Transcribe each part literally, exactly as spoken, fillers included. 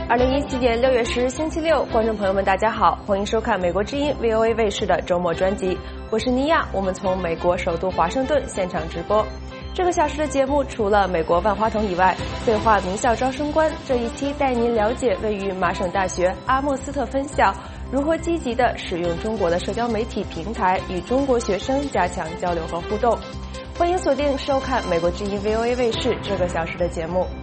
二零一七年六月十日星期六，观众朋友们大家好，欢迎收看美国之音 V O A 卫视的周末专辑，我是尼亚，我们从美国首都华盛顿现场直播。这个小时的节目除了美国万花筒以外，对话名校招生官这一期带您了解位于麻省大学阿莫斯特分校如何积极地使用中国的社交媒体平台与中国学生加强交流和互动。欢迎锁定收看美国之音 V O A 卫视这个小时的节目。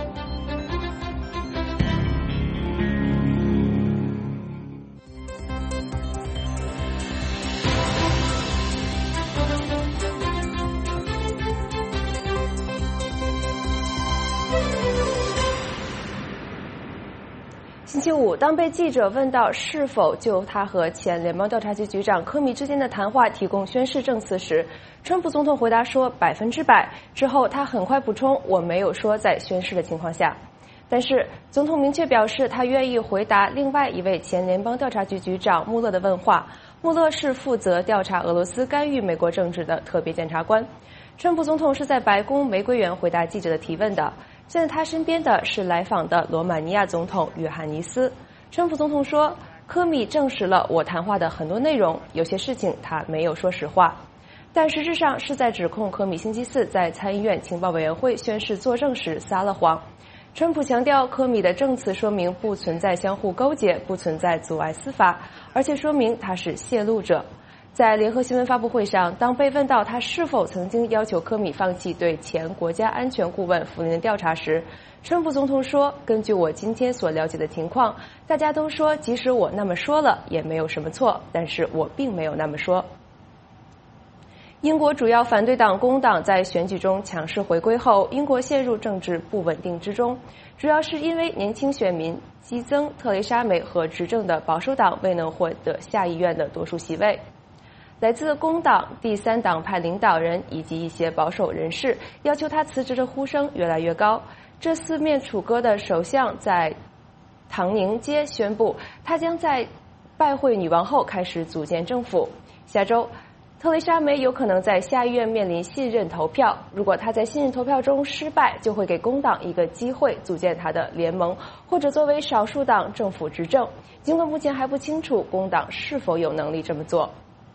星期五，当被记者问到是否就他和前联邦调查局局长科米之间的谈话提供宣誓证词时，川普总统回答说百分之百。之后他很快补充，我没有说在宣誓的情况下。但是总统明确表示他愿意回答另外一位前联邦调查局局长穆勒的问话。穆勒是负责调查俄罗斯干预美国政治的特别检察官。川普总统是在白宫玫瑰园回答记者的提问的。站在他身边的是来访的罗马尼亚总统约翰尼斯。川普总统说，科米证实了我谈话的很多内容，有些事情他没有说实话，但实质上是在指控科米星期四在参议院情报委员会宣誓作证时撒了谎。川普强调，科米的证词说明不存在相互勾结，不存在阻碍司法，而且说明他是泄露者。在联合新闻发布会上，当被问到他是否曾经要求科米放弃对前国家安全顾问弗林的调查时，川普总统说，根据我今天所了解的情况，大家都说即使我那么说了也没有什么错，但是我并没有那么说。英国主要反对党工党在选举中强势回归后，英国陷入政治不稳定之中，主要是因为年轻选民激增，特蕾莎梅和执政的保守党未能获得下议院的多数席位。来自工党、第三党派领导人以及一些保守人士要求他辞职的呼声越来越高。这四面楚歌的首相在唐宁街宣布，他将在拜会女王后开始组建政府。下周，特蕾莎梅有可能在下议院面临信任投票，如果她在信任投票中失败，就会给工党一个机会组建她的联盟，或者作为少数党政府执政。尽管目前还不清楚工党是否有能力这么做。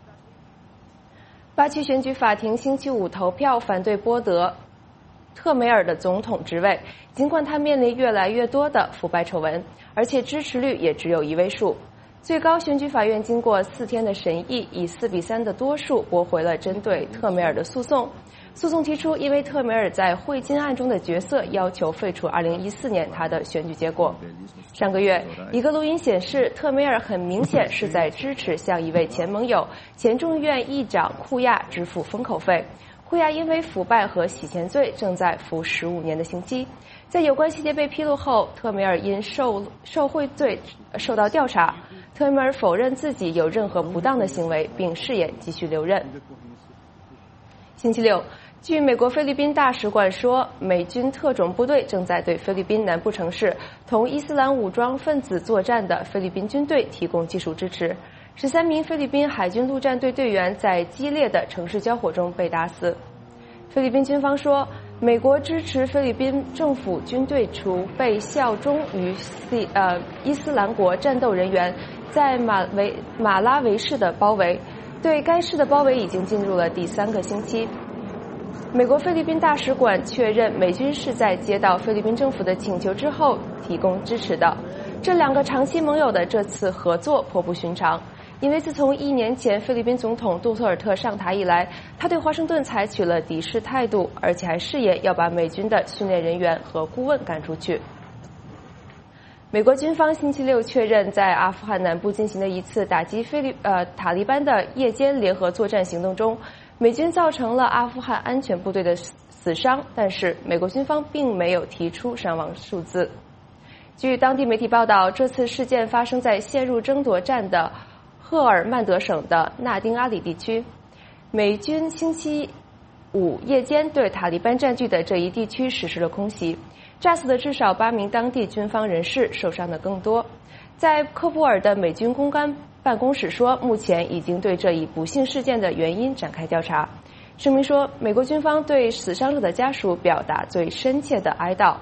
巴区选举法庭星期五投票反对波德特梅尔的总统职位，尽管他面临越来越多的腐败丑闻，而且支持率也只有一位数。最高选举法院经过四天的审议，以四比三的多数驳回了针对特梅尔的诉讼。诉讼提出，因为特梅尔在汇金案中的角色，要求废除二零一四年他的选举结果。上个月，一个录音显示，特梅尔很明显是在支持向一位前盟友、前众议院议长库亚支付封口费。库亚因为腐败和洗钱罪正在服十五年的刑期。在有关细节被披露后，特梅尔因受受贿罪受到调查。特梅尔否认自己有任何不当的行为，并誓言继续留任。星期六，据美国菲律宾大使馆说，美军特种部队正在对菲律宾南部城市同伊斯兰武装分子作战的菲律宾军队提供技术支持。十三名菲律宾海军陆战队队员在激烈的城市交火中被打死。菲律宾军方说，美国支持菲律宾政府军队除被效忠于西呃伊斯兰国战斗人员在马维马拉维市的包围，对该市的包围已经进入了第三个星期。美国菲律宾大使馆确认，美军是在接到菲律宾政府的请求之后提供支持的。这两个长期盟友的这次合作颇不寻常，因为自从一年前菲律宾总统杜特尔特上台以来，他对华盛顿采取了敌视态度，而且还誓言要把美军的训练人员和顾问赶出去。美国军方星期六确认，在阿富汗南部进行的一次打击菲律呃塔利班的夜间联合作战行动中，美军造成了阿富汗安全部队的死伤，但是美国军方并没有提出伤亡数字。据当地媒体报道，这次事件发生在陷入争夺战的赫尔曼德省的纳丁阿里地区。美军星期五夜间对塔利班占据的这一地区实施了空袭，炸死的至少八名当地军方人士，受伤的更多。在科布尔的美军公关办公室说，目前已经对这一不幸事件的原因展开调查。声明说，美国军方对死伤者的家属表达最深切的哀悼。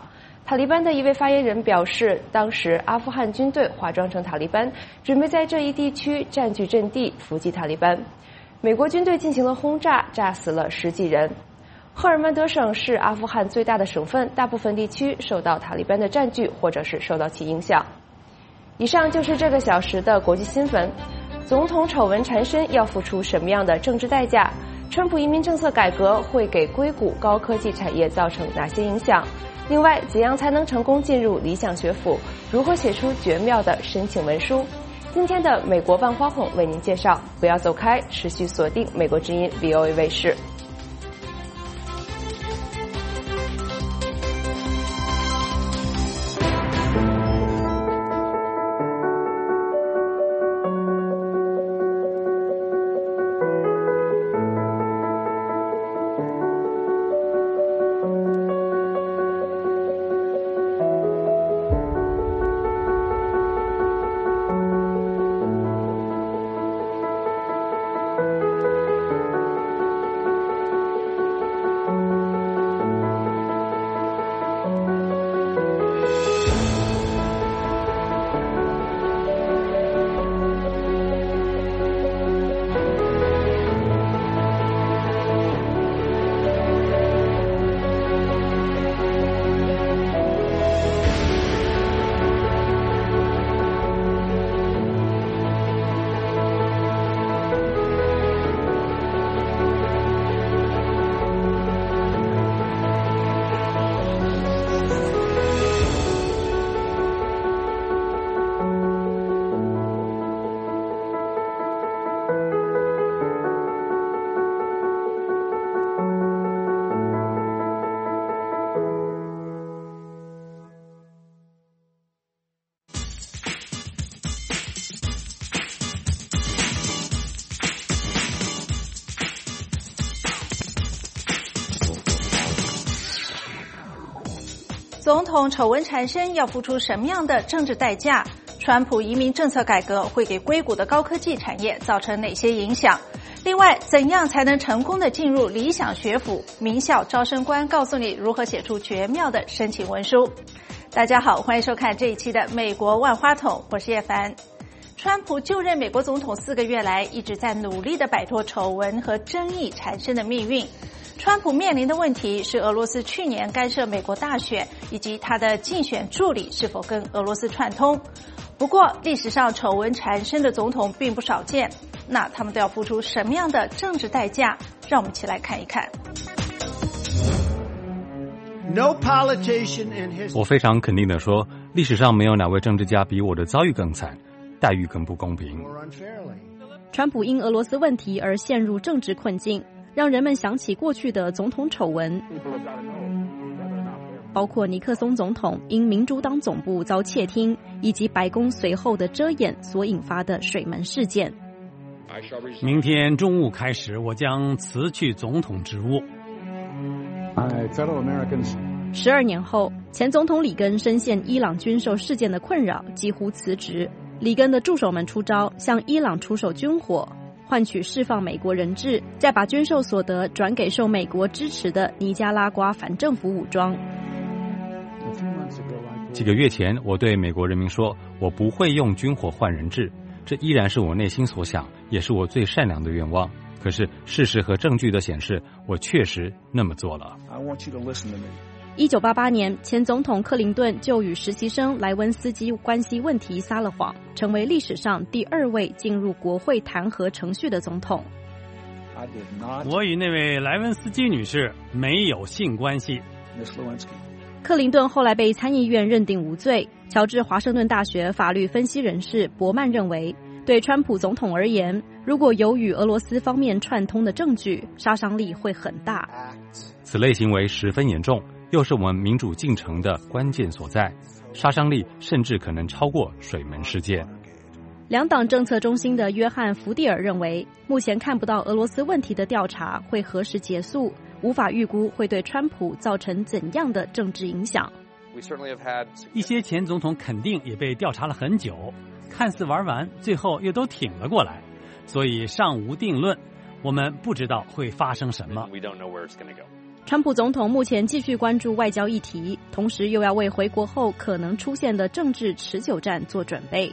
塔利班的一位发言人表示，当时阿富汗军队化妆成塔利班，准备在这一地区占据阵地，伏击塔利班。美国军队进行了轰炸，炸死了十几人。赫尔曼德省是阿富汗最大的省份，大部分地区受到塔利班的占据，或者是受到其影响。以上就是这个小时的国际新闻。总统丑闻缠身，要付出什么样的政治代价？川普移民政策改革会给硅谷高科技产业造成哪些影响？另外，怎样才能成功进入理想学府？如何写出绝妙的申请文书？今天的美国万花筒为您介绍，不要走开，持续锁定美国之音 V O A 卫视。 总统丑闻缠身，要付出什么样的政治代价？川普移民政策改革会给硅谷的高科技产业造成哪些影响？另外，怎样才能成功的进入理想学府？名校招生官告诉你如何写出绝妙的申请文书。大家好，欢迎收看这一期的美国万花筒，我是叶凡。川普就任美国总统四个月来，一直在努力的摆脱丑闻和争议缠身的命运。川普面临的问题是俄罗斯去年干涉美国大选，以及他的竞选助理是否跟俄罗斯串通。不过，历史上丑闻缠身的总统并不少见，那他们都要付出什么样的政治代价？让我们一起来看一看。 我非常肯定地说，历史上没有哪位政治家比我的遭遇更惨，待遇更不公平。 川普因俄罗斯问题而陷入政治困境，让人们想起过去的总统丑闻，包括尼克松总统因民主党总部遭窃听，以及白宫随后的遮掩所引发的水门事件。 明天中午开始，我将辞去总统职务。 十二年后，前总统里根深陷伊朗军售事件的困扰，几乎辞职。里根的助手们出招，向伊朗出售军火，换取释放美国人质，再把军售所得转给受美国支持的尼加拉瓜反政府武装。 几个月前，我对美国人民说，我不会用军火换人质，这依然是我内心所想，也是我最善良的愿望。可是事实和证据都显示，我确实那么做了。 一九八八年，前总统克林顿就与实习生莱温斯基关系问题撒了谎，成为历史上第二位进入国会弹劾程序的总统。 我与那位莱温斯基女士没有性关系。 克林顿后来被参议院认定无罪。乔治华盛顿大学法律分析人士伯曼认为，对川普总统而言，如果有与俄罗斯方面串通的证据，杀伤力会很大。 此类行为十分严重，又是我们民主进程的关键所在，杀伤力甚至可能超过水门事件。 两党政策中心的约翰·福蒂尔认为，目前看不到俄罗斯问题的调查会何时结束，无法预估会对川普造成怎样的政治影响。 一些前总统肯定也被调查了很久，看似玩完，最后又都挺了过来，所以尚无定论，我们不知道会发生什么。 川普总统目前继续关注外交议题，同时又要为回国后可能出现的政治持久战做准备。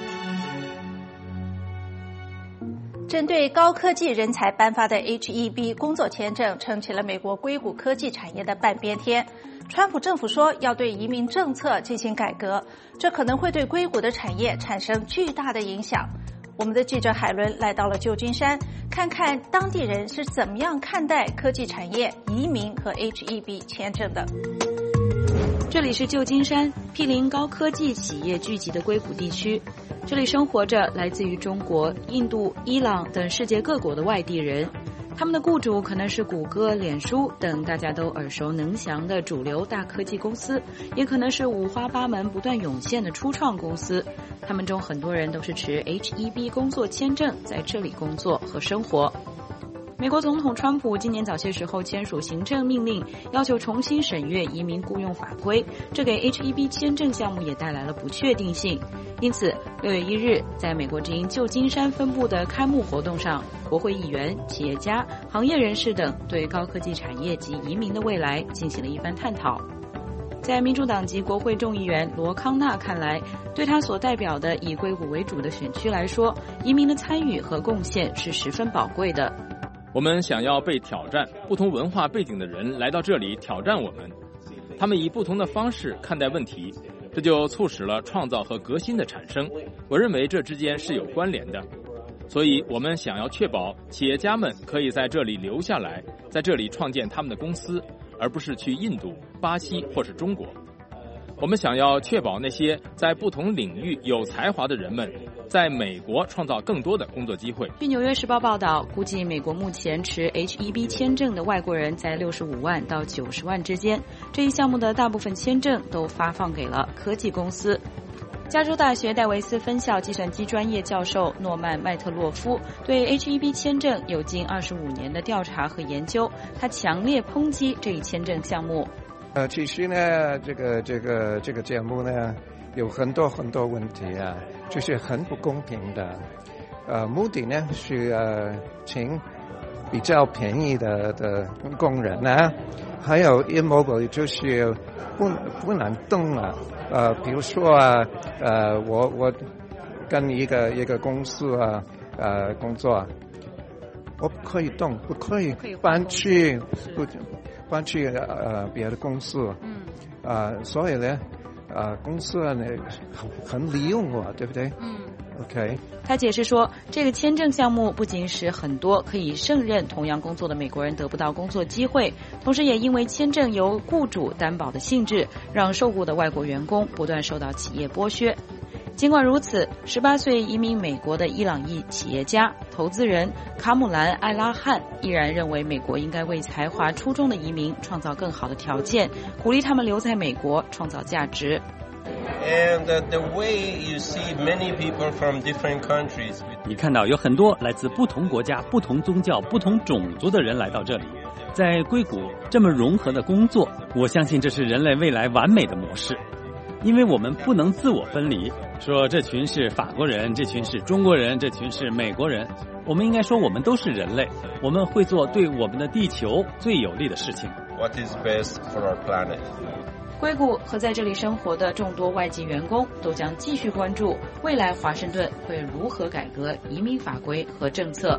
针对高科技人才颁发的 H 一 B 工作签证撑起了美国硅谷科技产业的半边天。川普政府说要对移民政策进行改革，这可能会对硅谷的产业产生巨大的影响。我们的记者海伦来到了旧金山，看看当地人是怎么样看待科技产业、移民和 H 一 B 签证的。 这里是旧金山，毗邻高科技企业聚集的硅谷地区。这里生活着来自于中国、印度、伊朗等世界各国的外地人，他们的雇主可能是谷歌、脸书等大家都耳熟能详的主流大科技公司，也可能是五花八门不断涌现的初创公司。他们中很多人都是持 H 一 B 工作签证在这里工作和生活。美国总统川普今年早些时候签署行政命令，要求重新审阅移民雇用法规，这给 H 一 B 签证项目也带来了不确定性。因此六月一日，在美国之音旧金山分部的开幕活动上，国会议员、企业家、行业人士等对高科技产业及移民的未来进行了一番探讨。在民主党籍国会众议员罗康纳看来，对他所代表的以硅谷为主的选区来说，移民的参与和贡献是十分宝贵的。 我们想要被挑战，不同文化背景的人来到这里挑战我们，他们以不同的方式看待问题，这就促使了创造和革新的产生。我认为这之间是有关联的，所以我们想要确保企业家们可以在这里留下来，在这里创建他们的公司，而不是去印度、巴西或是中国。我们想要确保那些在不同领域有才华的人们在美国创造更多的工作机会。 据《纽约时报》报道，估计美国目前持 H 一 B 签证的外国人在六十五万到九十万之间。这一项目的大部分签证都发放给了科技公司。加州大学戴维斯分校计算机专业教授诺曼·麦特洛夫对 H 一 B 签证有近二十五年的调查和研究，他强烈抨击这一签证项目。 呃，其实呢，这个这个这个节目呢，有很多很多问题啊，就是很不公平的。呃，目的呢是呃请比较便宜的的工人啊，还有阴谋就是不不能动啊。呃，比如说啊，呃，我我跟一个一个公司啊呃工作，我不可以动，不可以搬去不。搬去呃别的公司，嗯，啊、呃，所以呢，呃，公司呢很很利用我，对不对？嗯 ，OK。 他解释说，这个签证项目不仅使很多可以胜任同样工作的美国人得不到工作机会，同时也因为签证由雇主担保的性质，让受雇的外国员工不断受到企业剥削。尽管如此，十八岁移民美国的伊朗裔企业家、投资人卡姆兰·艾拉汉依然认为，美国应该为才华出众的移民创造更好的条件，鼓励他们留在美国创造价值。 And uh, the way you see many people from different countries. 你看到有很多来自不同国家、不同宗教、不同种族的人来到这里，在硅谷这么融合的工作，我相信这是人类未来完美的模式。因为我们不能自我分离，说这群是法国人，这群是中国人，这群是美国人。我们应该说我们都是人类，我们会做对我们的地球最有利的事情。 What is best for our planet? 硅谷和在这里生活的众多外籍员工都将继续关注未来华盛顿会如何改革移民法规和政策。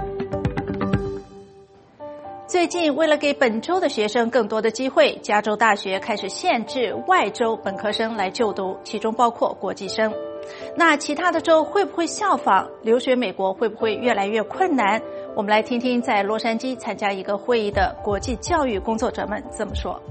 最近，为了给本州的学生更多的机会，加州大学开始限制外州本科生来就读，其中包括国际生。那其他的州会不会效仿？留学美国会不会越来越困难？我们来听听在洛杉矶参加一个会议的国际教育工作者们怎么说。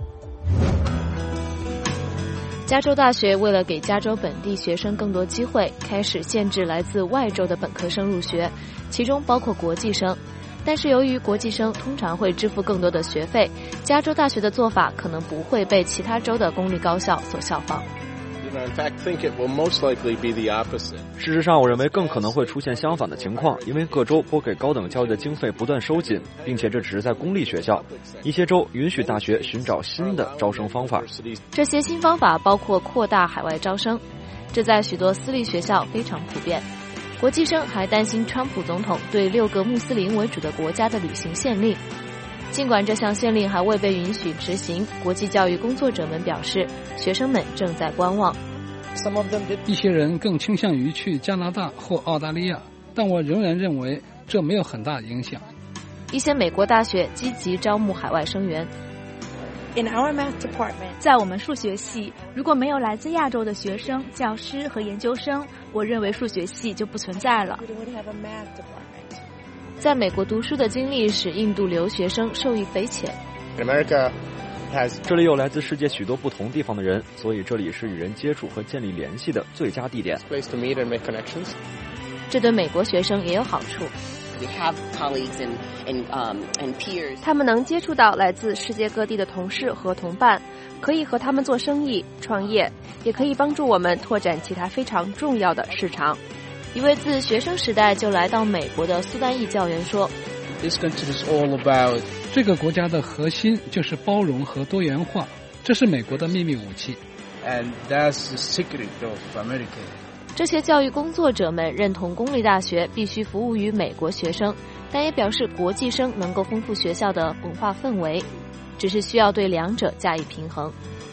加州大学为了给加州本地学生更多机会，开始限制来自外州的本科生入学，其中包括国际生。但是由于国际生通常会支付更多的学费，加州大学的做法可能不会被其他州的公立高校所效仿。 事实上，我认为更可能会出现相反的情况，因为各州拨给高等教育的经费不断收紧，并且这只是在公立学校。一些州允许大学寻找新的招生方法。 这些新方法包括扩大海外招生，这在许多私立学校非常普遍。国际生还担心川普总统对六个穆斯林为主的国家的旅行限令。 尽管这项限令还未被允许执行，国际教育工作者们表示，学生们正在观望。 一些人更倾向于去加拿大或澳大利亚，但我仍然认为这没有很大影响。 一些美国大学积极招募海外生源。 在我们数学系，如果没有来自亚洲的学生、教师和研究生，我认为数学系就不存在了。 在美国读书的经历使印度留学生受益匪浅。 这里有来自世界许多不同地方的人，所以这里是与人接触和建立联系的最佳地点。 这对美国学生也有好处。 他们能接触到来自世界各地的同事和同伴，可以和他们做生意、创业，也可以帮助我们拓展其他非常重要的市场。 一位自学生时代就来到美国的苏丹裔教员说， 这个国家的核心就是包容和多元化，这是美国的秘密武器。 这些教育工作者们认同公立大学必须服务于美国学生，但也表示国际生能够丰富学校的文化氛围，只是需要对两者加以平衡。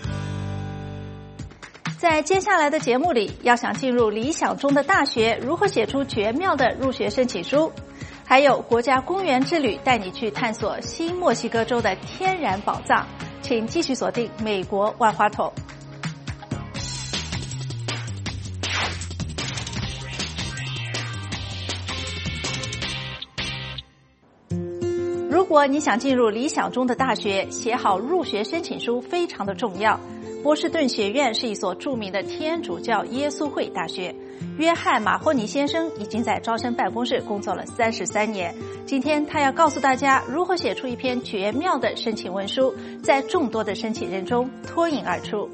在接下来的节目里，要想进入理想中的大学，如何写出绝妙的入学申请书，还有国家公园之旅带你去探索新墨西哥州的天然宝藏，请继续锁定美国万花筒。如果你想进入理想中的大学，写好入学申请书非常的重要。波士顿学院是一所著名的天主教耶稣会大学，约翰·马霍尼先生已经在招生办公室工作了三十三年。今天他要告诉大家如何写出一篇绝妙的申请文书，在众多的申请人中脱颖而出。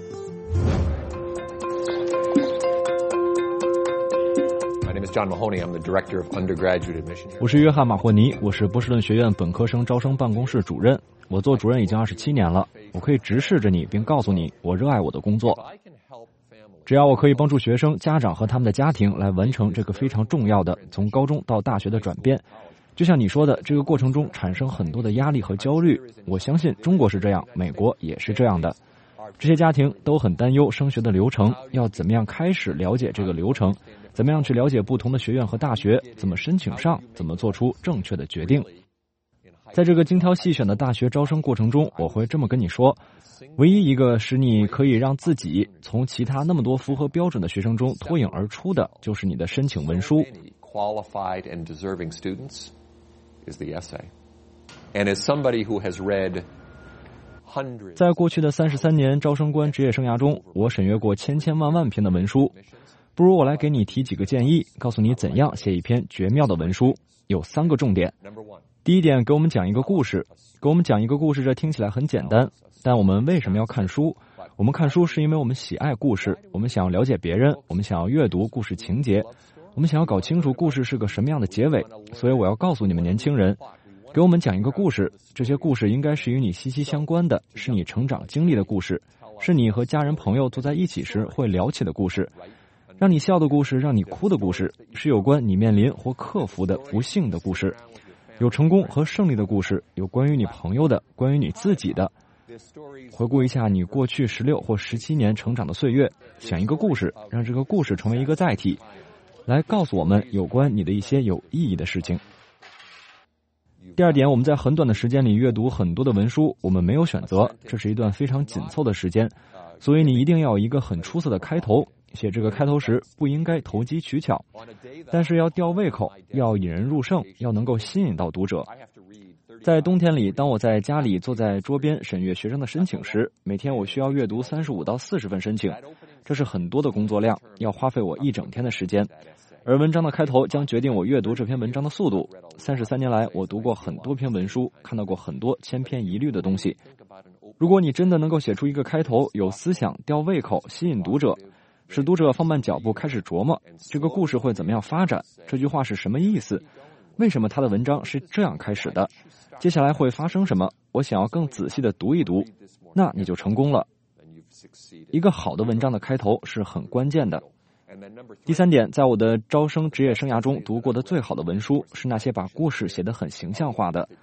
我是约翰·马霍尼，我是波士顿学院本科生招生办公室主任。我做主任已经二十七年了，我可以直视着你，并告诉你，我热爱我的工作。只要我可以帮助学生、家长和他们的家庭来完成这个非常重要的从高中到大学的转变，就像你说的，这个过程中产生很多的压力和焦虑。我相信中国是这样，美国也是这样的。这些家庭都很担忧升学的流程，要怎么样开始了解这个流程，怎么样去了解不同的学院和大学，怎么申请上，怎么做出正确的决定。在这个精挑细选的大学招生过程中，我会这么跟你说，唯一一个使你可以让自己从其他那么多符合标准的学生中脱颖而出的，就是你的申请文书。在过去的三十三年招生官职业生涯中，我审阅过千千万万篇的文书，不如我来给你提几个建议，告诉你怎样写一篇绝妙的文书。有三个重点。第一点，给我们讲一个故事。给我们讲一个故事，这听起来很简单，但我们为什么要看书？我们看书是因为我们喜爱故事，我们想要了解别人，我们想要阅读故事情节，我们想要搞清楚故事是个什么样的结尾。所以我要告诉你们年轻人，给我们讲一个故事，这些故事应该是与你息息相关的，是你成长经历的故事，是你和家人朋友坐在一起时会聊起的故事，让你笑的故事，让你哭的故事，是有关你面临或克服的不幸的故事，有成功和胜利的故事，有关于你朋友的，关于你自己的。回顾一下你过去十六或十七年成长的岁月，想一个故事，让这个故事成为一个载体，来告诉我们有关你的一些有意义的事情。第二点，我们在很短的时间里阅读很多的文书，我们没有选择，这是一段非常紧凑的时间，所以你一定要有一个很出色的开头。写这个开头时不应该投机取巧，但是要吊胃口，要引人入胜，要能够吸引到读者。在冬天里，当我在家里坐在桌边审阅学生的申请时，每天我需要阅读三十五到四十份申请，这是很多的工作量，要花费我一整天的时间。而文章的开头将决定我阅读这篇文章的速度。三十三年来，我读过很多篇文书，看到过很多千篇一律的东西。如果你真的能够写出一个开头，有思想，吊胃口，吸引读者，使读者放慢脚步，开始琢磨这个故事会怎么样发展，这句话是什么意思，为什么他的文章是这样开始的，接下来会发生什么，我想要更仔细的读一读，那你就成功了。一个好的文章的开头是很关键的。第三点，在我的招生职业生涯中读过的最好的文书是那些把故事写得很形象化的，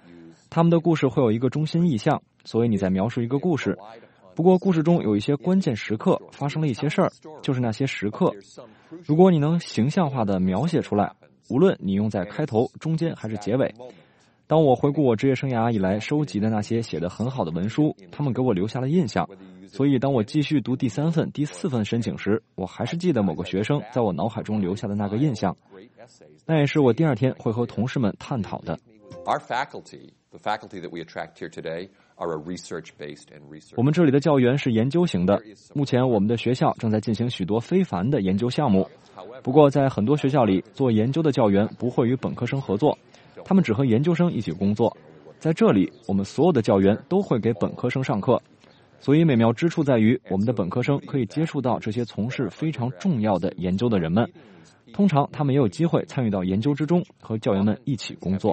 他们的故事会有一个中心意象，所以你在描述一个故事。不过故事中有一些关键时刻发生了一些事儿，就是那些时刻。如果你能形象化地描写出来，无论你用在开头、中间还是结尾。当我回顾我职业生涯以来收集的那些写得很好的文书，他们给我留下了印象。所以当我继续读第三份、第四份申请时，我还是记得某个学生在我脑海中留下的那个印象。那也是我第二天会和同事们探讨的。 Our faculty, the faculty that we attract here today, are a research-based and research. 我们这里的教员是研究型的，目前我们的学校正在进行许多非凡的研究项目。不过在很多学校里，做研究的教员不会与本科生合作，他们只和研究生一起工作。在这里，我们所有的教员都会给本科生上课，所以美妙之处在于，我们的本科生可以接触到这些从事非常重要的研究的人们。通常他们也有机会参与到研究之中，和教员们一起工作。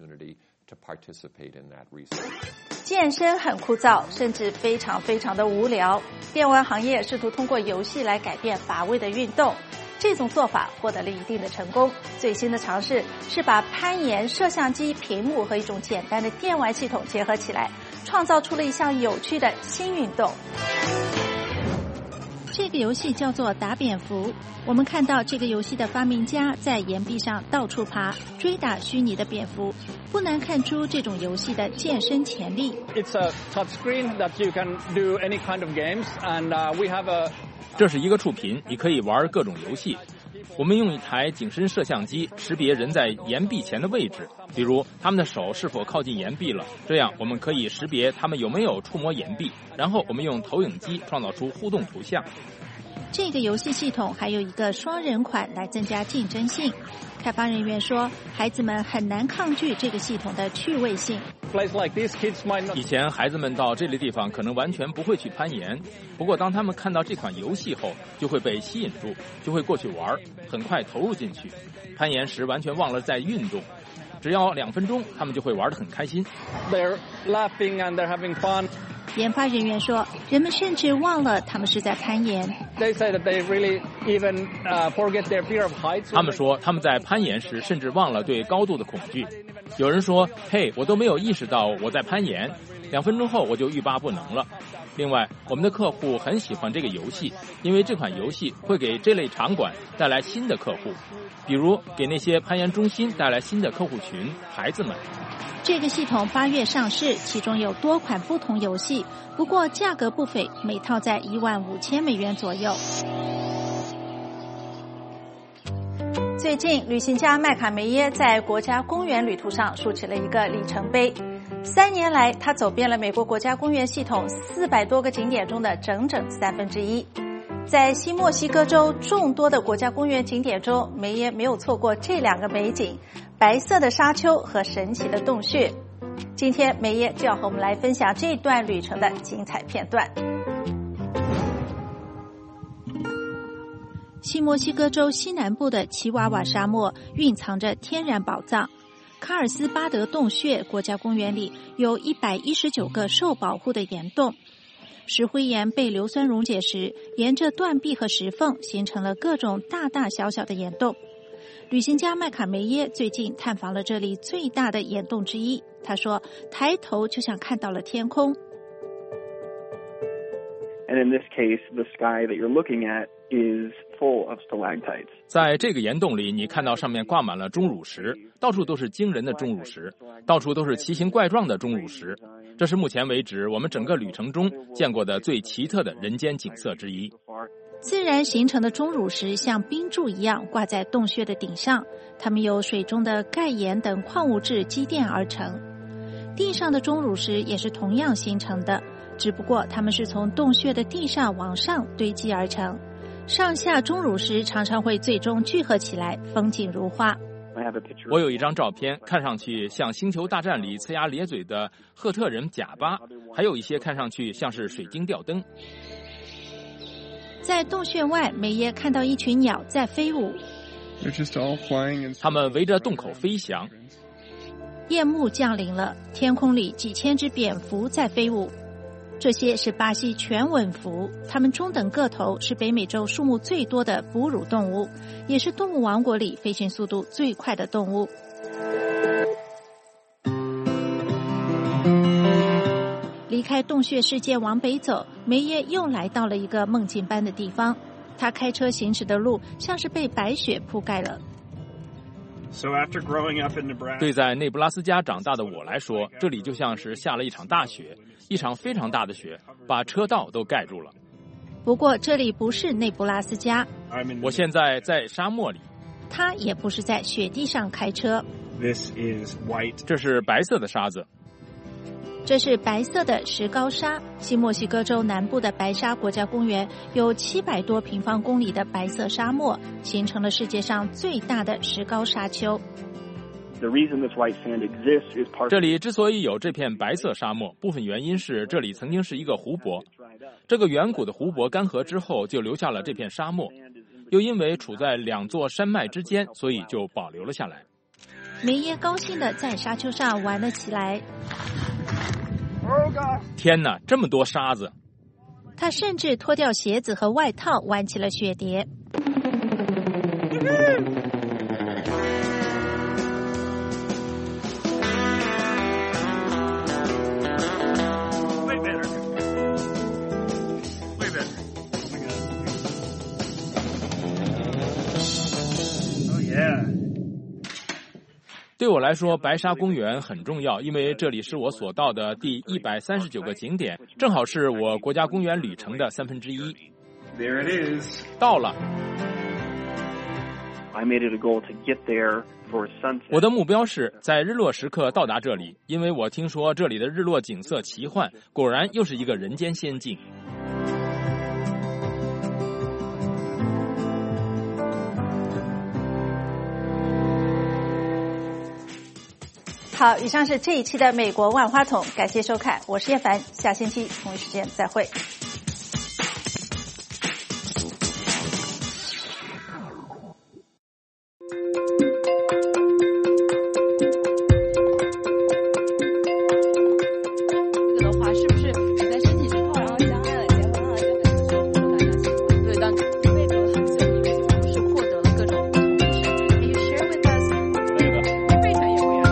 健身很枯燥，甚至非常非常的无聊。电玩行业试图通过游戏来改变乏味的运动，这种做法获得了一定的成功。最新的尝试是把攀岩、摄像机、屏幕和一种简单的电玩系统结合起来，创造出了一项有趣的新运动。 这个游戏叫做打蝙蝠。我们看到这个游戏的发明家在岩壁上到处爬，追打虚拟的蝙蝠，不难看出这种游戏的健身潜力。 It's a touch screen that you can do any kind of games, and we have a. 这是一个触屏，你可以玩各种游戏。我们用一台景深摄像机识别人在岩壁前的位置，比如他们的手是否靠近岩壁了，这样我们可以识别他们有没有触摸岩壁，然后我们用投影机创造出互动图像。 这个游戏系统还有一个双人款来增加竞争性。开发人员说，孩子们很难抗拒这个系统的趣味性。 以前孩子们到这类地方可能完全不会去攀岩，不过当他们看到这款游戏后，就会被吸引住，就会过去玩，很快投入进去。攀岩时完全忘了在运动，只要两分钟，他们就会玩得很开心。 They're laughing and they're having fun. 研发人员说，人们甚至忘了他们是在攀岩。 They say that they really even forget their fear of heights. 他们说，他们在攀岩时甚至忘了对高度的恐惧。有人说，嘿，我都没有意识到我在攀岩，两分钟后我就欲罢不能了。另外，我们的客户很喜欢这个游戏，因为这款游戏会给这类场馆带来新的客户，比如给那些攀岩中心带来新的客户群，孩子们。 这个系统八月上市，其中有多款不同游戏，不过价格不菲，每套在一万五千美元左右。 最近，旅行家麦卡梅耶在国家公园旅途上竖起了一个里程碑。三年来，他走遍了美国国家公园系统四百多个景点中的整整三分之一。在新墨西哥州众多的国家公园景点中，梅耶没有错过这两个美景：白色的沙丘和神奇的洞穴。今天，梅耶就要和我们来分享这段旅程的精彩片段。 新墨西哥州西南部的奇瓦瓦沙漠蕴藏着天然宝藏。卡尔斯巴德洞穴国家公园里有一百一十九个受保护的岩洞。石灰岩被硫酸溶解时，沿着断壁和石缝形成了各种大大小小的岩洞。旅行家麦卡梅耶最近探访了这里最大的岩洞之一。他说，抬头就像看到了天空。 And in this case, the sky that you're looking at is full of stalactites. 在这个岩洞里，你看到上面挂满了钟乳石，到处都是惊人的钟乳石，到处都是奇形怪状的钟乳石。这是目前为止我们整个旅程中见过的最奇特的人间景色之一。 自然形成的钟乳石像冰柱一样挂在洞穴的顶上，它们由水中的钙盐等矿物质积淀而成。地上的钟乳石也是同样形成的，只不过它们是从洞穴的地上往上堆积而成。上下钟乳石常常会最终聚合起来，风景如画。 我有一张照片，看上去像《星球大战》里呲牙咧嘴的赫特人贾巴，还有一些看上去像是水晶吊灯。 在洞穴外，梅耶看到一群鸟在飞舞， 它们围着洞口飞翔。 夜幕降临了，天空里几千只蝙蝠在飞舞。这些是巴西全吻蝠，它们中等个头，是北美洲数目最多的哺乳动物，也是动物王国里飞行速度最快的动物。 开洞穴世界往北走，梅耶又来到了一个梦境般的地方。他开车行驶的路像是被白雪铺盖了。 对在内布拉斯加长大的我来说，这里就像是下了一场大雪，一场非常大的雪，把车道都盖住了。 不过这里不是内布拉斯加， 我现在在沙漠里。 他也不是在雪地上开车。 这是白色的沙子。 这是白色的石膏沙。新墨西哥州南部的白沙国家公园有七百多平方公里的白色沙漠，形成了世界上最大的石膏沙丘。 这里之所以有这片白色沙漠，部分原因是这里曾经是一个湖泊，这个远古的湖泊干涸之后就留下了这片沙漠，又因为处在两座山脉之间，所以就保留了下来。 梅耶高兴地在沙丘上玩了起来。 天哪，这么多沙子！ 他甚至脱掉鞋子和外套玩起了雪蝶。 对我来说，白沙公园很重要，因为这里是我所到的第一百三十九个景点，正好是我国家公园旅程的三分之一。 There it is. 到了。 I made it a goal to get there for sunset. 我的目标是在日落时刻到达这里，因为我听说这里的日落景色奇幻，果然又是一个人间仙境。 好，以上是这一期的美国万花筒，感谢收看，我是叶凡，下星期同一时间再会。 这个的话，是不是你在申请之后，然后相爱了、结婚了，就很受大家喜欢？对，当那个很久以前就是获得了各种知识。Can you share with us？ 这个非常有缘。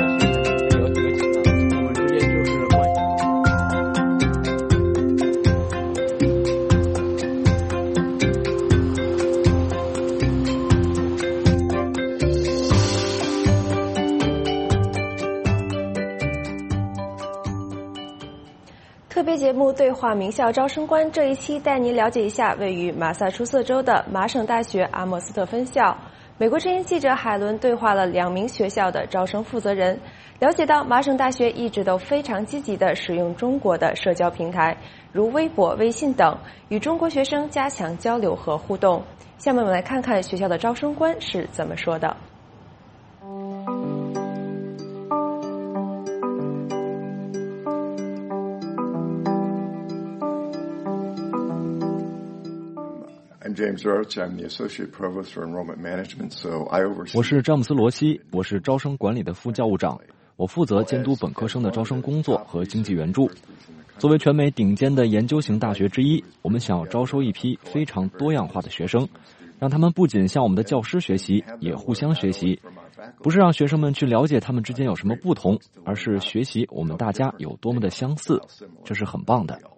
特别节目对话名校招生官，这一期带您了解一下位于马萨诸塞州的麻省大学阿莫斯特分校。美国之音记者海伦对话了两名学校的招生负责人，了解到麻省大学一直都非常积极地使用中国的社交平台，如微博、微信等，与中国学生加强交流和互动。下面我们来看看学校的招生官是怎么说的。 我是詹姆斯·罗西，我是招生管理的副教务长，我负责监督本科生的招生工作和经济援助。作为全美顶尖的研究型大学之一，我们想要招收一批非常多样化的学生，让他们不仅向我们的教师学习，也互相学习。不是让学生们去了解他们之间有什么不同，而是学习我们大家有多么的相似，这是很棒的。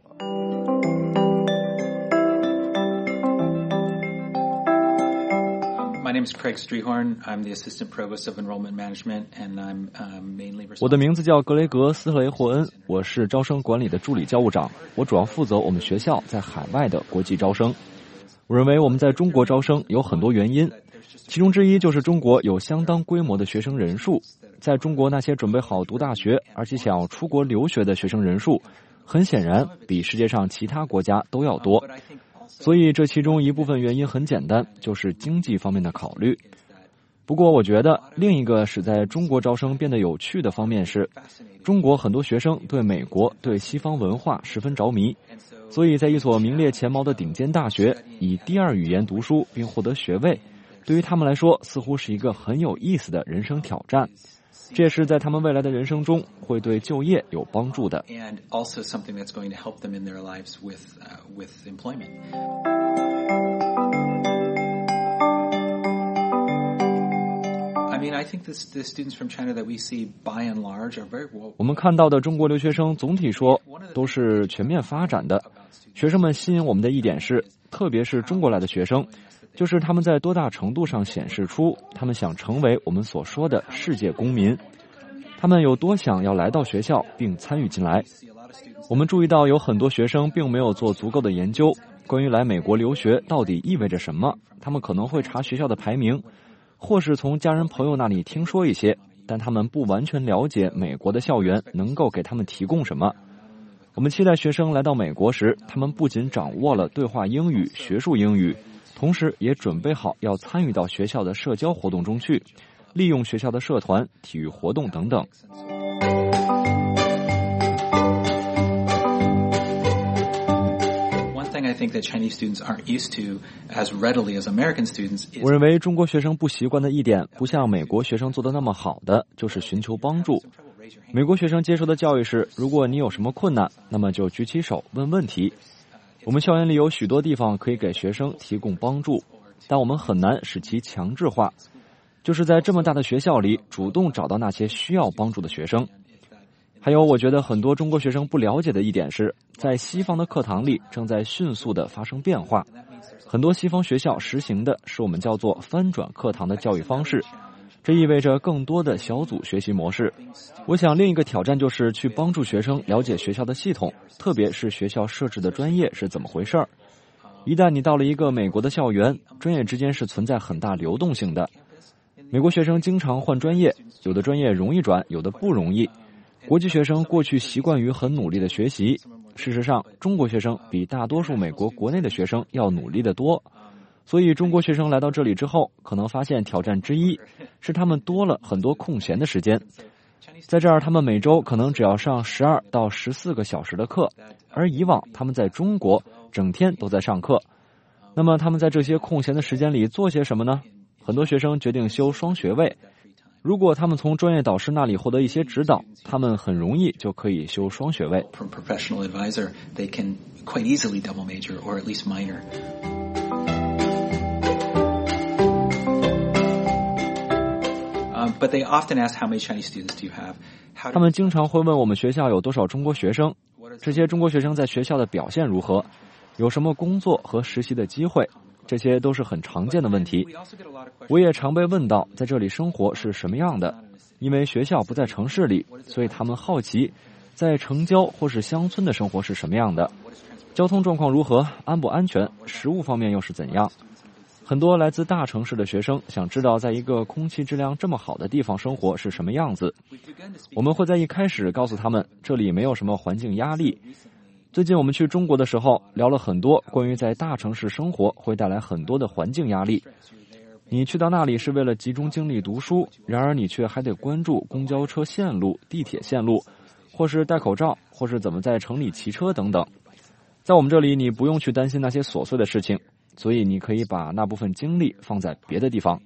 My name is Craig Strehorn. I'm the Assistant Provost of Enrollment Management, and I'm uh, mainly responsible. 我的名字叫格雷格·斯雷霍恩，我是招生管理的助理教务长，我主要负责我们学校在海外的国际招生。我认为我们在中国招生有很多原因，其中之一就是中国有相当规模的学生人数。在中国，那些准备好读大学而且想要出国留学的学生人数，很显然比世界上其他国家都要多。所以这其中一部分原因很简单，就是经济方面的考虑。不过我觉得另一个使在中国招生变得有趣的方面是，中国很多学生对美国、对西方文化十分着迷，所以在一所名列前茅的顶尖大学以第二语言读书并获得学位，对于他们来说似乎是一个很有意思的人生挑战。这也是在他们未来的人生中会对就业有帮助的。 And also something that's going to help them in their lives with, uh, with employment. I mean, I think this, the students from China that we see by and large are very well. 我们看到的中国留学生总体说都是全面发展的。学生们吸引我们的一点是，特别是中国来的学生，就是他们在多大程度上显示出他们想成为我们所说的世界公民，他们有多想要来到学校并参与进来。我们注意到有很多学生并没有做足够的研究，关于来美国留学到底意味着什么，他们可能会查学校的排名，或是从家人朋友那里听说一些，但他们不完全了解美国的校园能够给他们提供什么。我们期待学生来到美国时，他们不仅掌握了对话英语、学术英语，同时也准备好要参与到学校的社交活动中去，利用学校的社团、体育活动等等。我认为中国学生不习惯的一点，不像美国学生做的那么好的，就是寻求帮助。美国学生接受的教育是，如果你有什么困难，那么就举起手问问题。我们校园里有许多地方可以给学生提供帮助，但我们很难使其强制化，就是在这么大的学校里主动找到那些需要帮助的学生。还有我觉得很多中国学生不了解的一点是，在西方的课堂里正在迅速地发生变化，很多西方学校实行的是我们叫做翻转课堂的教育方式，这意味着更多的小组学习模式。我想另一个挑战就是去帮助学生了解学校的系统，特别是学校设置的专业是怎么回事。一旦你到了一个美国的校园，专业之间是存在很大流动性的。美国学生经常换专业，有的专业容易转，有的不容易。国际学生过去习惯于很努力的学习，事实上，中国学生比大多数美国国内的学生要努力得多。所以中国学生来到这里之后，可能发现挑战之一是他们多了很多空闲的时间。在这儿，他们每周可能只要上十二到十四个小时的课，而以往他们在中国整天都在上课。那么他们在这些空闲的时间里做些什么呢？很多学生决定修双学位。如果他们从专业导师那里获得一些指导，他们很容易就可以修双学位。 From professional advisor, they can quite easily double major or at least minor. Um, but they often ask how many Chinese students do you have? 他们经常会问我们学校有多少中国学生，这些中国学生在学校的表现如何，有什么工作和实习的机会。这些都是很常见的问题。我也常被问到在这里生活是什么样的，因为学校不在城市里，所以他们好奇在城郊或是乡村的生活是什么样的，交通状况如何，安不安全，食物方面又是怎样。很多来自大城市的学生想知道在一个空气质量这么好的地方生活是什么样子。我们会在一开始告诉他们这里没有什么环境压力。最近我们去中国的时候聊了很多关于在大城市生活会带来很多的环境压力。你去到那里是为了集中精力读书，然而你却还得关注公交车线路、地铁线路，或是戴口罩，或是怎么在城里骑车等等。在我们这里你不用去担心那些琐碎的事情，所以你可以把那部分精力放在别的地方。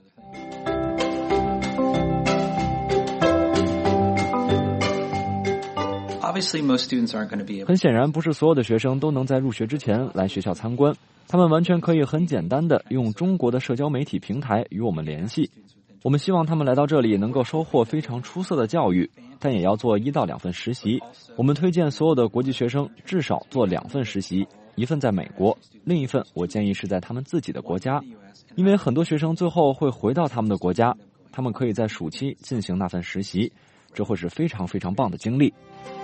很显然，不是所有的学生都能在入学之前来学校参观，他们完全可以很简单的用中国的社交媒体平台与我们联系。我们希望他们来到这里能够收获非常出色的教育，但也要做一到两份实习。我们推荐所有的国际学生至少做两份实习，一份在美国，另一份我建议是在他们自己的国家，因为很多学生最后会回到他们的国家，他们可以在暑期进行那份实习，这会是非常非常棒的经历。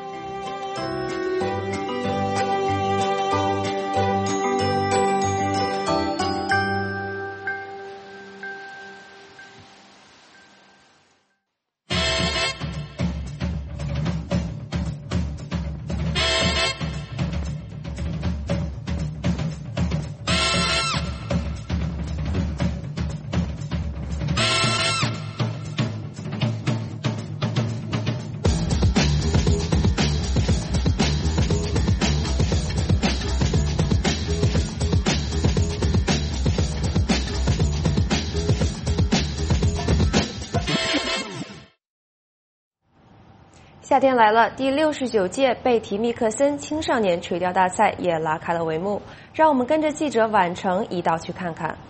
夏天来了，第六十九届贝提密克森青少年垂钓大赛也拉开了帷幕。让我们跟着记者宛成一道去看看。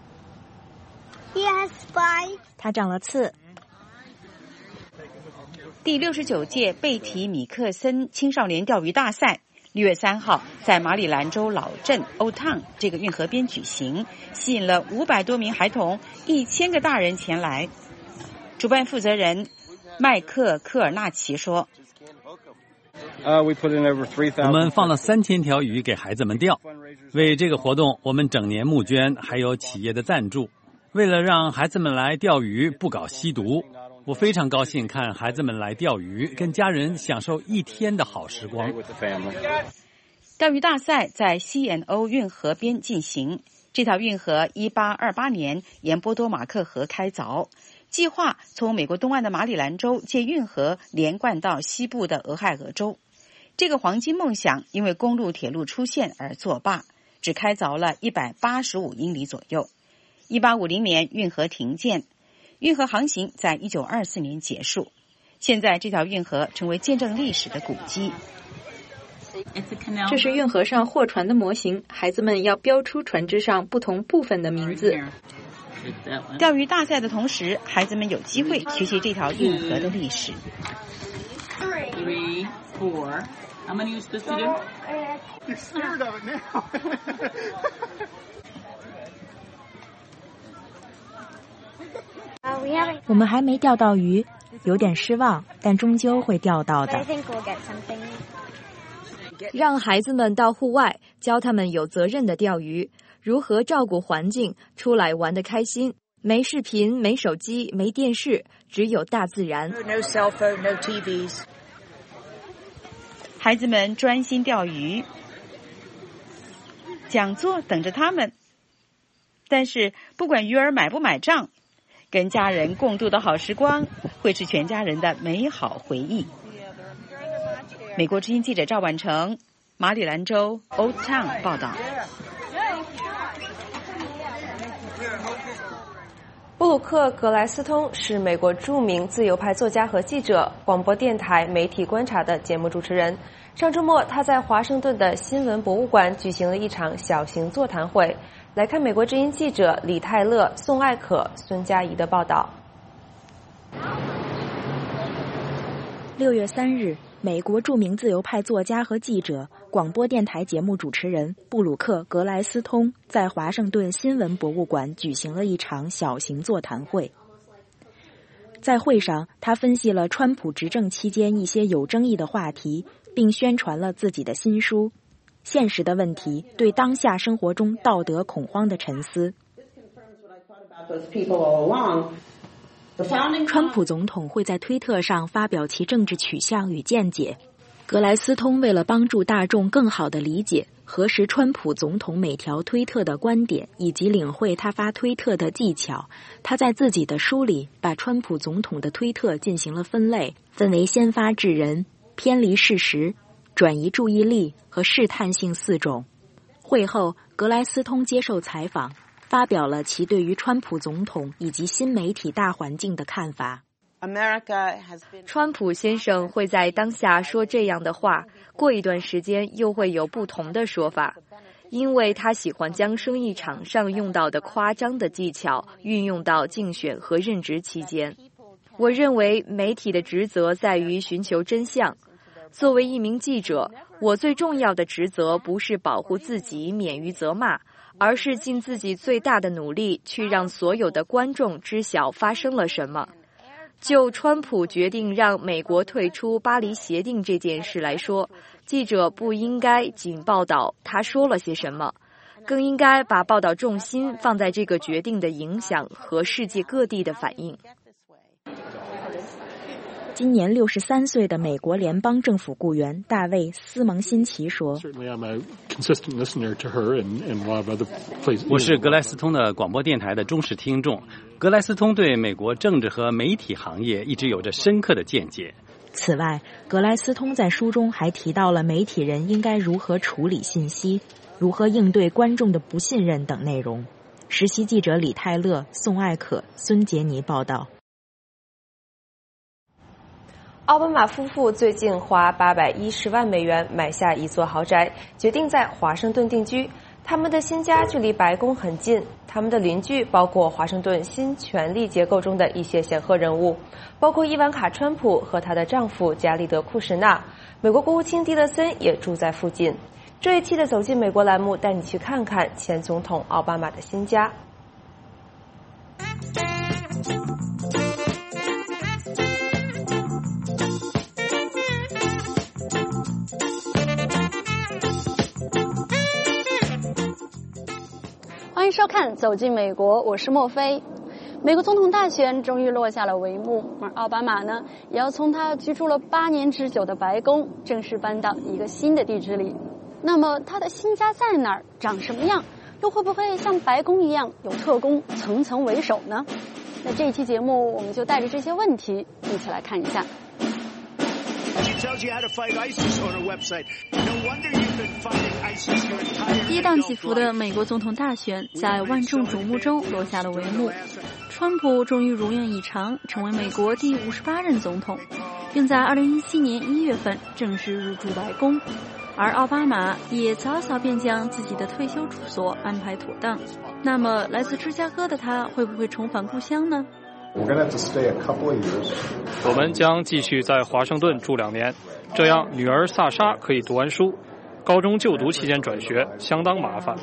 He has spikes. 他长了刺。 第六十九届贝提米克森青少年钓鱼大赛六月三号在马里兰州老镇 Old Town 这个运河边举行，吸引了五百多名孩童、一千个大人前来。主办负责人麦克科尔纳奇说：“ 我们放了三千条鱼给孩子们钓。为这个活动，我们整年募捐，还有企业的赞助。为了让孩子们来钓鱼，不搞吸毒。”我非常高兴看孩子们来钓鱼，跟家人享受一天的好时光。 钓鱼大赛在 C and O 运河边进行。这条运河一八二八年沿波多马克河开凿，计划从美国东岸的马里兰州借运河连贯到西部的俄亥俄州。这个黄金梦想因为公路铁路出现而作罢，只开凿了一百八十五英里左右。一八五零年运河停建。运河航行在一九二四年结束，现在这条运河成为见证历史的古迹。 这是运河上货船的模型，孩子们要标出船只上不同部分的名字。 钓鱼大赛的同时，孩子们有机会学习这条运河的历史。 Three, four. How many are you supposed to do? You're scared of it now. 我们还没钓到鱼，有点失望，但终究会钓到的。 让孩子们到户外，教他们有责任的钓鱼，如何照顾环境，出来玩得开心。没视频，没手机，没电视，只有大自然。 No cell phone, no T Vs. 孩子们专心钓鱼，讲座等着他们。但是不管鱼儿买不买账，跟家人共度的好时光会是全家人的美好回忆。美国之音记者赵婉成，马里兰州 Old Town 报道。 布鲁克·格莱斯通是美国著名自由派作家和记者，广播电台媒体观察的节目主持人。上周末，他在华盛顿的新闻博物馆举行了一场小型座谈会。来看美国之音记者李泰勒、宋艾可、孙佳怡的报道。 六月三日，美国著名自由派作家和记者、广播电台节目主持人布鲁克·格莱斯通在华盛顿新闻博物馆举行了一场小型座谈会。在会上，他分析了川普执政期间一些有争议的话题，并宣传了自己的新书。现实的问题对当下生活中道德恐慌的沉思。川普总统会在推特上发表其政治取向与见解。格莱斯通为了帮助大众更好地理解、核实川普总统每条推特的观点，以及领会他发推特的技巧，他在自己的书里把川普总统的推特进行了分类，分为先发制人、偏离事实、转移注意力和试探性四种。会后，格莱斯通接受采访，发表了其对于川普总统以及新媒体大环境的看法。 川普先生会在当下说这样的话，过一段时间又会有不同的说法，因为他喜欢将生意场上用到的夸张的技巧运用到竞选和任职期间。我认为媒体的职责在于寻求真相。作为一名记者，我最重要的职责不是保护自己免于责骂，而是尽自己最大的努力去让所有的观众知晓发生了什么。就川普决定让美国退出巴黎协定这件事来说，记者不应该仅报道他说了些什么，更应该把报道重心放在这个决定的影响和世界各地的反应。 今年六十三岁的美国联邦政府雇员大卫·斯蒙辛奇说：“ 我是格莱斯通的广播电台的忠实听众。格莱斯通对美国政治和媒体行业一直有着深刻的见解。” 此外，格莱斯通在书中还提到了媒体人应该如何处理信息、如何应对观众的不信任等内容。实习记者李泰勒、宋艾可、孙杰尼报道。 奥巴马夫妇最近花八百一十万美元买下一座豪宅，决定在华盛顿定居。 他们的新家距离白宫很近，他们的邻居包括华盛顿新权力结构中的一些显赫人物，包括伊万卡·川普和她的丈夫加里德·库什纳。美国国务卿蒂勒森也住在附近。这一期的走进美国栏目带你去看看前总统奥巴马的新家。 欢迎收看《走进美国》，我是莫菲。美国总统大选终于落下了帷幕，而奥巴马呢，也要从他居住了八年之久的白宫正式搬到一个新的地址里。那么他的新家在哪儿？长什么样？又会不会像白宫一样有特工层层为首呢？那这一期节目，我们就带着这些问题一起来看一下。 跌宕起伏的美国总统大选在万众瞩目中落下了帷幕，川普终于如愿以偿成为美国第五十八任总统，并在二零一七年一月份正式入驻白宫。而奥巴马也早早便将自己的退休住所安排妥当。那么，来自芝加哥的他会不会重返故乡呢？ 我们将继续在华盛顿住两年，这样女儿萨莎可以读完书。高中就读期间转学相当麻烦。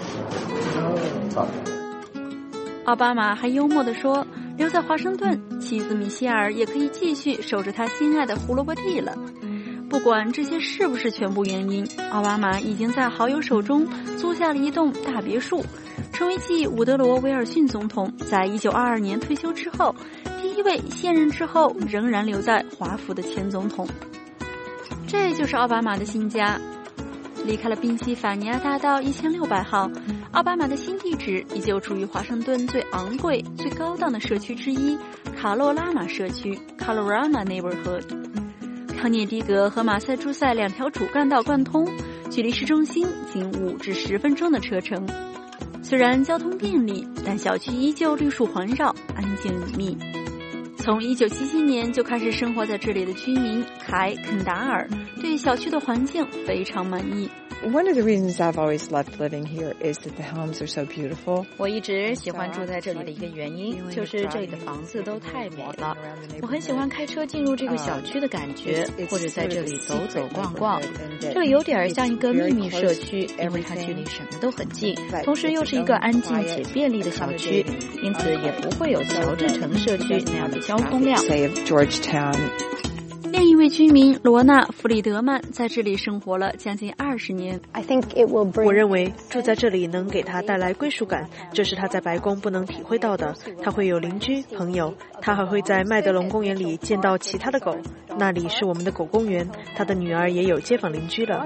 奥巴马还幽默地说，留在华盛顿，妻子米歇尔也可以继续守着他心爱的胡萝卜地了。不管这些是不是全部原因，奥巴马已经在好友手中租下了一栋大别墅，成为继伍德罗·威尔逊总统在一九二二年退休之后第一位卸任之后仍然留在华府的前总统。这就是奥巴马的新家。离开了宾夕法尼亚大道一千六百号，奥巴马的新地址依旧处于华盛顿最昂贵、最高档的社区之一——卡洛拉玛社区 （Colorama Neighborhood）。康涅狄格和马赛诸塞两条主干道贯通，距离市中心仅五至十分钟的车程。虽然交通便利，但小区依旧绿树环绕，安静隐秘。从一九七七年就开始生活在这里的居民凯·肯达尔对小区的环境非常满意。 One of the reasons I've always loved living here is that the homes are so beautiful. 我一直喜欢住在这里的一个原因，就是这里的房子都太美了。我很喜欢开车进入这个小区的感觉，或者在这里走走逛逛。这里有点像一个秘密社区，因为它距离什么都很近，同时又是一个安静且便利的小区，因此也不会有乔治城社区那样的交通量。 另一位居民罗纳·弗里德曼在这里生活了将近二十年。 我认为住在这里能给他带来归属感，这是他在白宫不能体会到的。他会有邻居、朋友，他还会在麦德龙公园里见到其他的狗，那里是我们的狗公园。他的女儿也有街坊邻居了。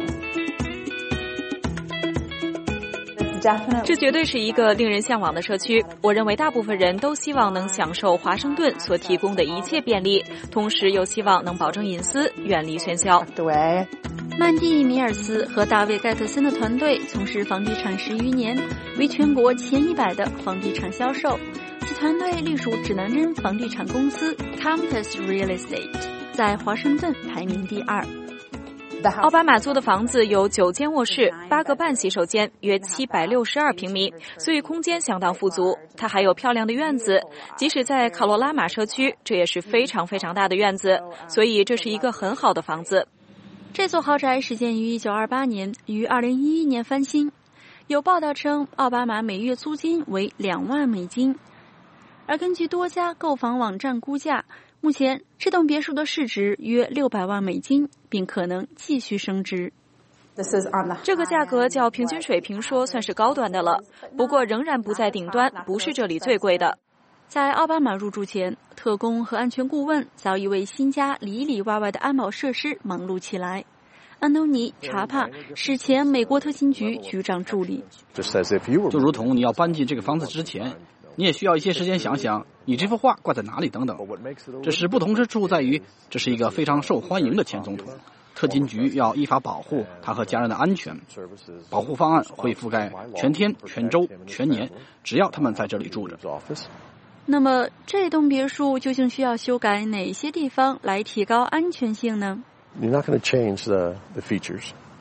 这绝对是一个令人向往的社区。我认为大部分人都希望能享受华盛顿所提供的一切便利，同时又希望能保证隐私，远离喧嚣。 曼蒂·米尔斯和大卫·盖特森的团队从事房地产十余年，为全国前一百的房地产销售。其团队隶属指南针房地产公司 Compass Real Estate， 在华盛顿排名第二。 奥巴马租的房子有九间卧室，八个半洗手间，约七百六十二平米，所以空间相当富足。它还有漂亮的院子，即使在卡罗拉玛社区，这也是非常非常大的院子，所以这是一个很好的房子。 这座豪宅始建于一九二八年，于二零一一年翻新。有报道称，奥巴马每月租金为两万美金，而根据多家购房网站估价，目前这栋别墅的市值约六百万美金，并可能继续升值。 这个价格较平均水平说算是高端的了，不过仍然不在顶端，不是这里最贵的。 在奥巴马入住前，特工和安全顾问早已为新家里里外外的安保设施忙碌起来。安东尼·查帕是前美国特勤局局长助理。 就如同你要搬进这个房子之前，你也需要一些时间想想你这幅画挂在哪里等等。这时不同之处在于，这是一个非常受欢迎的前总统，特勤局要依法保护他和家人的安全。保护方案会覆盖全天、全州、全年，只要他们在这里住着。 那么这栋别墅究竟需要修改哪些地方来提高安全性呢？ You're not going to change the, the features.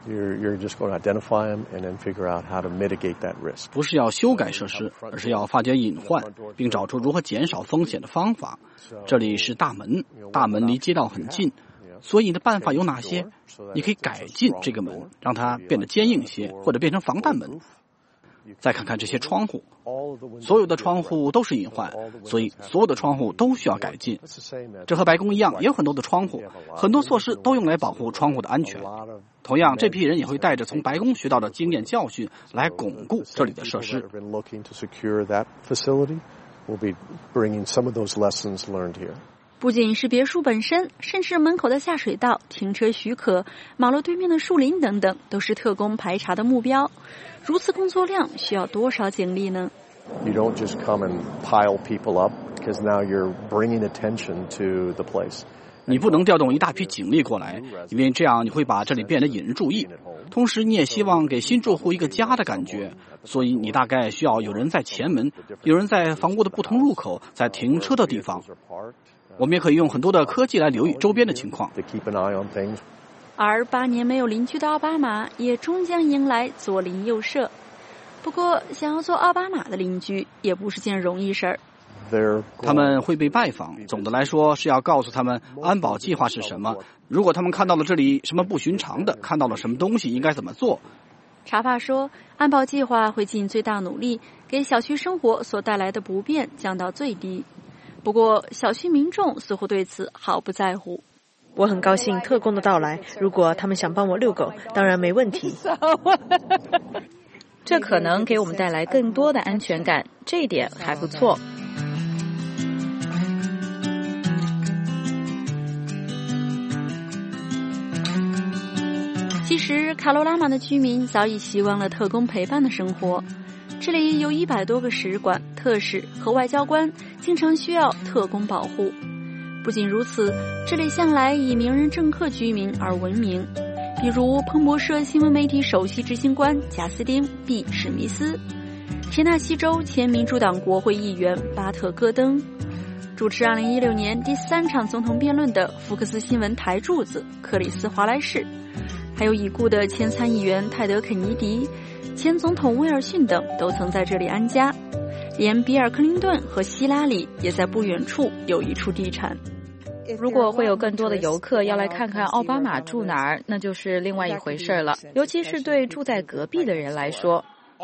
You're, you're just going to identify them and then figure out how to mitigate that risk. 不是要修改设施，而是要发掘隐患，并找出如何减少风险的方法。这里是大门，大门离街道很近，所以你的办法有哪些？你可以改进这个门，让它变得坚硬些，或者变成防弹门。再看看这些窗户，所有的窗户都是隐患，所以所有的窗户都需要改进。这和白宫一样，也有很多的窗户，很多措施都用来保护窗户的安全。同样，这批人也会带着从白宫学到的经验教训来巩固这里的设施。 不仅是别墅本身，甚至门口的下水道、停车许可、马路对面的树林等等，都是特工排查的目标。如此工作量需要多少警力呢？ You don't just come and pile people up, because now you're bringing attention to the place. 你不能调动一大批警力过来，因为这样你会把这里变得引人注意。同时，你也希望给新住户一个家的感觉，所以你大概需要有人在前门，有人在房屋的不同入口，在停车的地方。我们也可以用很多的科技来留意周边的情况。 而八年没有邻居的奥巴马也终将迎来左邻右舍。不过，想要做奥巴马的邻居也不是件容易事儿。 他们会被拜访，总的来说是要告诉他们安保计划是什么。如果他们看到了这里什么不寻常的，看到了什么东西应该怎么做。 查帕说，安保计划会尽最大努力给小区生活所带来的不便降到最低。不过，小区民众似乎对此毫不在乎。 我很高兴特工的到来，如果他们想帮我遛狗，当然没问题。 这可能给我们带来更多的安全感，这一点还不错。 其实，卡罗拉玛的居民早已习惯了特工陪伴的生活。这里有一百多个使馆、特使和外交官，经常需要特工保护。不仅如此，这里向来以名人政客居民而闻名，比如彭博社新闻媒体首席执行官贾斯汀 ·B. 史密斯，田纳西州前民主党国会议员巴特·戈登，主持二零一六年第三场总统辩论的福克斯新闻台柱子克里斯·华莱士，还有已故的前参议员泰德·肯尼迪、前总统威尔逊等都曾在这里安家，连比尔·克林顿和希拉里也在不远处有一处地产。 如果会有更多的游客要来看看奥巴马住哪儿，那就是另外一回事了，尤其是对住在隔壁的人来说。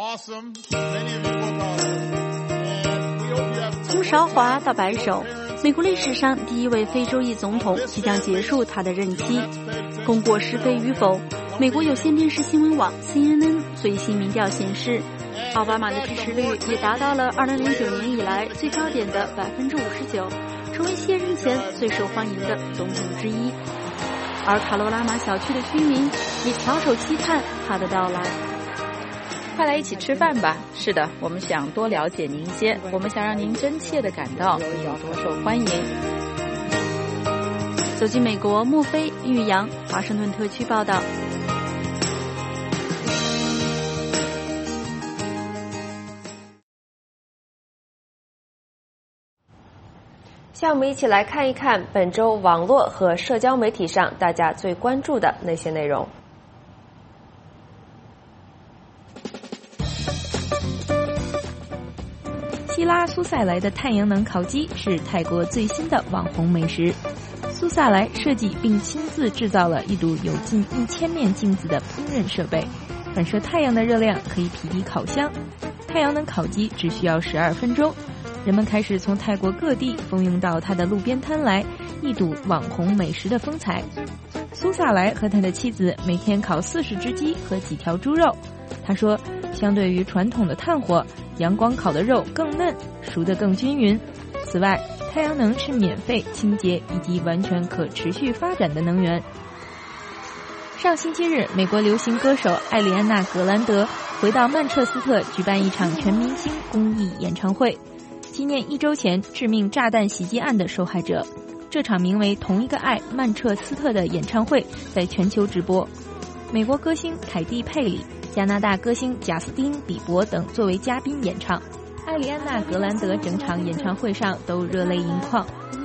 从韶华到白手，美国历史上第一位非洲裔总统即将结束他的任期。功过是非与否，美国有线电视新闻网 C N N 最新民调显示，奥巴马的支持率也达到了二零零九年以来最高点的百分之五十九，成为卸任前最受欢迎的总统之一。而卡罗拉玛小区的居民也翘首期盼他的到来。 快来一起吃饭吧！是的，我们想多了解您一些，我们想让您真切地感到您有多受欢迎。 走进美国，莫非、玉阳，华盛顿特区报道。 下面我们一起来看一看本周网络和社交媒体上大家最关注的那些内容。 希拉苏塞莱的太阳能烤鸡是泰国最新的网红美食。苏塞莱设计并亲自制造了一堵有近一千面镜子的烹饪设备，反射太阳的热量可以匹敌烤箱。太阳能烤鸡只需要十二分钟。人们开始从泰国各地蜂拥到他的路边摊来，一睹网红美食的风采。苏萨莱和他的妻子每天烤四十只鸡和几条猪肉。他说，相对于传统的炭火，阳光烤的肉更嫩，熟得更均匀。此外，太阳能是免费、清洁以及完全可持续发展的能源。上星期日，美国流行歌手艾莉安娜·格兰德回到曼彻斯特举办一场全明星公益演唱会，纪念一周前致命炸弹袭击案的受害者。这场名为《同一个爱》曼彻斯特的演唱会在全球直播，美国歌星凯蒂·佩里、加拿大歌星贾斯汀·比伯等作为嘉宾演唱。艾莉安娜·格兰德整场演唱会上都热泪盈眶，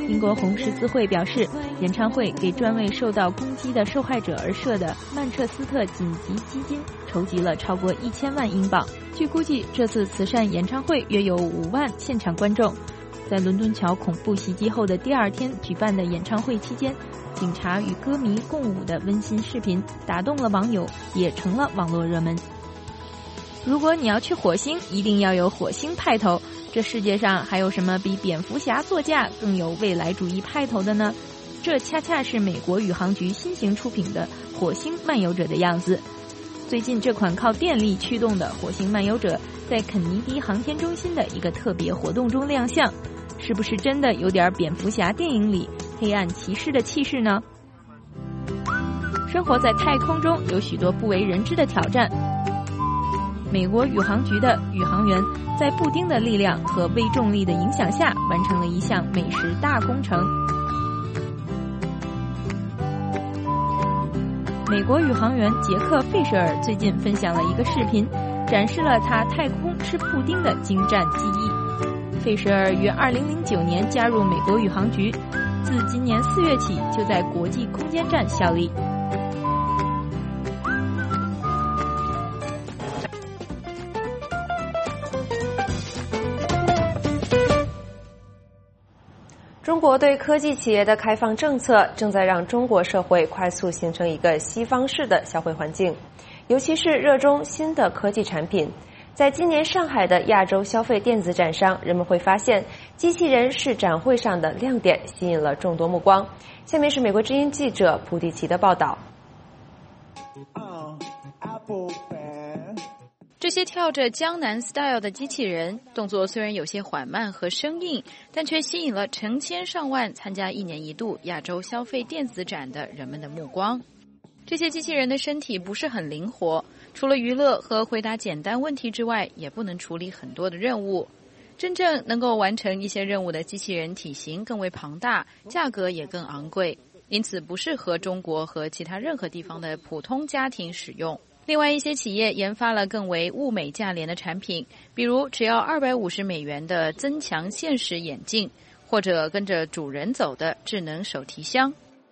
英国红十字会表示，演唱会给专为受到攻击的受害者而设的曼彻斯特紧急基金筹集了超过一千万英镑。据估计，这次慈善演唱会约有五万现场观众。在伦敦桥恐怖袭击后的第二天举办的演唱会期间，警察与歌迷共舞的温馨视频打动了网友，也成了网络热门。如果你要去火星，一定要有火星派头。这世界上还有什么比蝙蝠侠座驾更有未来主义派头的呢？这恰恰是美国宇航局新型出品的火星漫游者的样子。最近这款靠电力驱动的火星漫游者在肯尼迪航天中心的一个特别活动中亮相，是不是真的有点蝙蝠侠电影里黑暗骑士的气势呢？生活在太空中有许多不为人知的挑战。美国宇航局的宇航员在布丁的力量和微重力的影响下，完成了一项美食大工程。美国宇航员杰克·费舍尔最近分享了一个视频，展示了他太空吃布丁的精湛技艺。费舍尔于二零零九年加入美国宇航局，自今年四月起就在国际空间站效力。 中国对科技企业的开放政策正在让中国社会快速形成一个西方式的消费环境，尤其是热衷新的科技产品。在今年上海的亚洲消费电子展上，人们会发现机器人是展会上的亮点，吸引了众多目光。下面是美国之音记者普蒂奇的报道。 这些跳着江南 style 的机器人，动作虽然有些缓慢和生硬，但却吸引了成千上万参加一年一度亚洲消费电子展的人们的目光。这些机器人的身体不是很灵活，除了娱乐和回答简单问题之外，也不能处理很多的任务。真正能够完成一些任务的机器人体型更为庞大，价格也更昂贵，因此不适合中国和其他任何地方的普通家庭使用。另外，一些企业研发了更为物美价廉的产品，比如只要二百五十美元的增强现实眼镜，或者跟着主人走的智能手提箱。